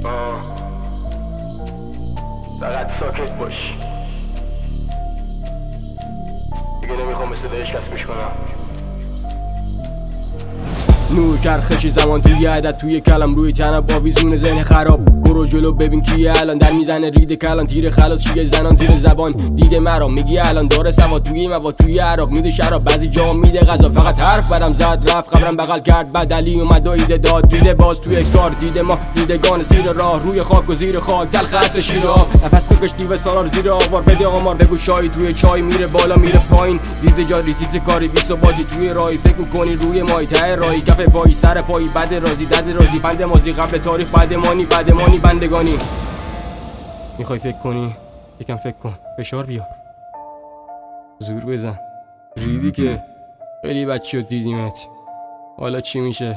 فقط ساکت باش، دیگه نمیخوام مثل هیچ کس گوش کنم. نور چرخش زمان توی عدد توی کلم روی تنم با ویزون ذهن خراب. برو جلو ببین کیه الان در میزنه رید کلان تیر خلاص چیه زنان زیر زبان دیده مرا میگی الان داره سواد توی مواد توی عراق میده شراب بعضی جا میده غذا فقط حرف برم زد رفت قبرم بغل کرد بدلی اومد و ایده داد دیده باز توی کار دیده ما دیدگان سیر راه روی خاک و زیر خاک دل خط شیراب نفس بکش دیو سالار زیر آوار بده آمار بگو شایی توی چای میره بالا میره پایین دیده جا ریتیت کاری بی ثباتی توی راهی فکر میکنی روی مای ته راهی کف پای سر پای بد رازی دد رازی بند مازی قبل تاریخ بعدمانی بندگانی میخوای فکر کنی یکم فکر کن فشار بیار زور بزن ریدی که خیلی بچه دیدیمت حالا چی میشه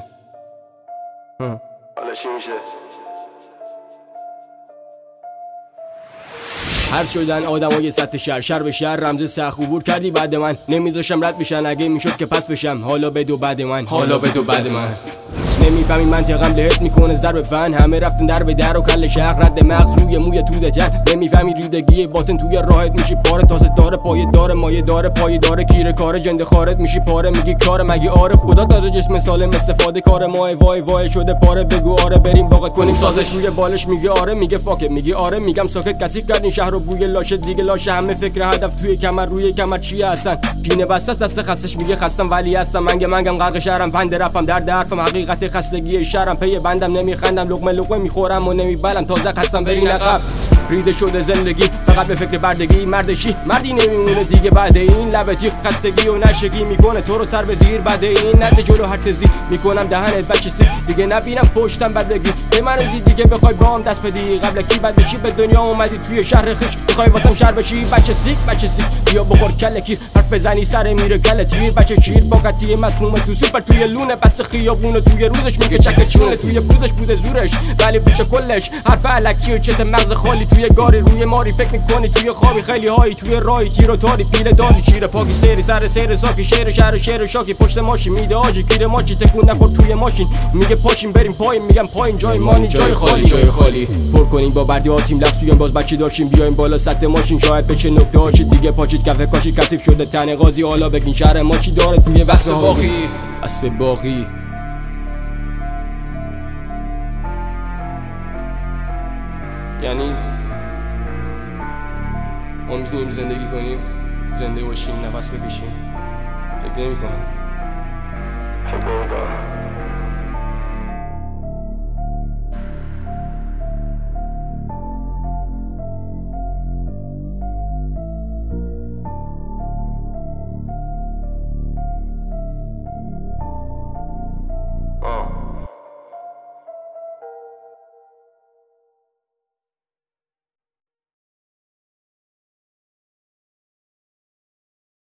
هر شدن آدمای سطح شهر به شهر رمز سخت عبور کردی بعد من نمیذاشم رد بشن اگه میشد که پس بشم حالا بدو بعد من نمیفهمی منطقم لهت میکنه ضرب فن همه رفتن در به در و کل شهر رد مغز روی موی توده تن نمیفهمی ریدگی باطن توی راحت میشی پاره تازه داره پایه داره مایه داره پایه داره کیره کاره جنده خارت میشی پاره میگی کار مگه آره خدا داده جسم سالم استفاده کار ما وای شده پاره بگو آره بریم باقت کنیم سازش روی بالش میگه آره میگه فاکه میگه آره میگم ساکت کثیف کردین شهر رو بوی لاشه دیگه لاشه همه فکر هدف توی کمر روی کمر چیه هستن پینه بسته دست خستش میگه خستم ولی هستم منگم غرق شهرم پند رپم در حرفم حقیقت خستگی شهرم پی بندم نمیخندم لقمه میخورم و نمیبلم تازه خستم برین عقب ریده شده زندگی فقط به فکر بردگی مردی نمیمونه دیگه بعد این لب تیغ خستگی و نشگی میکنه تو رو سر به زیر بعد این نده جلو هر تزی میکنم دهنت بچه سیک دیگه نبینم پشتم بد بگی به منو دید دیگه بخوای بام دست بدی قبل کی بد بشی به دنیا اومدی توی شهر خش میخوای واسم شهر بشی بچه سیک بیا بخور کله کیر حرف بزنی سر میره گله تیر بچه چیر با قطعی مسموم تو سوپر توی لونه بس خیابونه توی روزش میگه چک چونه توی بوزش بوده زورش ولی بیچه کلش حرف الکی و چت مغز خالی توی گاری روی ماری فکر میکنی توی خوابی خیلی هایی توی راهی تیر و تاری پیله داری چیره پاکی سری سر سیر ساکی شهر شاکی پشت ماشین میده آجی گیر ماچی تکون نخور توی ماشین میگه پاشین بریم پایین میگم پایین جای مانی جای خالی پر کنین با بردی ها تیم لفظ باز بچه داشتیم بیایم بالا سطح ماشین شاید بچه نکته هاشید دیگه پاچید کفه کاشی کثیف شده تن قاضی حالا بگین شهر ما چی داره توی وصف باقی یعنی ما میتونیم زندگی کنیم زنده باشیم نفس بکشیم فکر نمی کنم